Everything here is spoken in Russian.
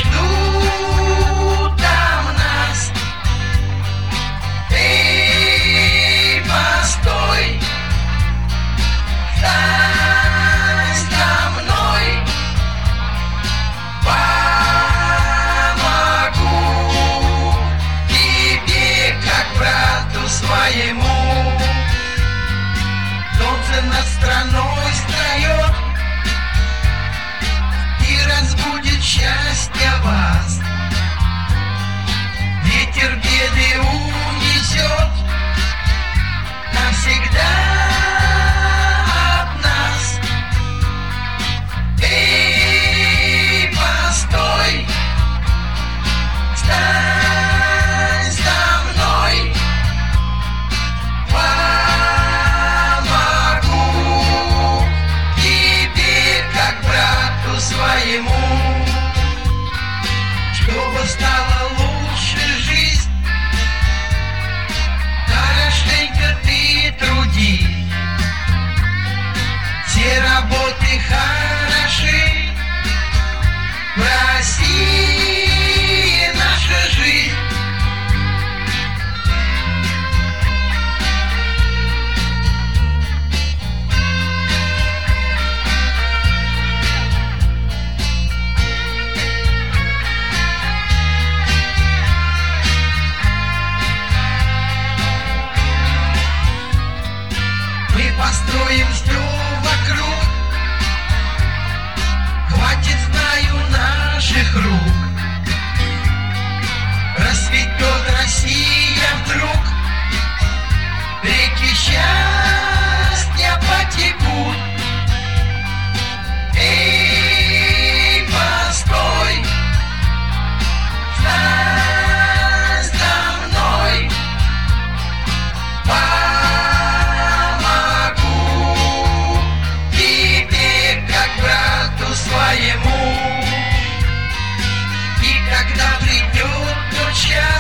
ждут там нас. Эй, постой, встань со мной, помогу тебе, как брату своему. Солнце над страной встает и разбудит счастье вас. Ветер беды унесет навсегда от нас. Эй, постой, встань со мной, помогу тебе, как брату своему. Чтобы стала лучше жизнь, хорошенько ты труди. Все работы хороши, в России наша жизнь. Мы построим все вокруг, хватит, знаю, наших рук. Расцветет Россия вдруг, реки счастья потекут. Эй, постой, встань со мной, помогу тебе, как брату своему. И когда придет тот час,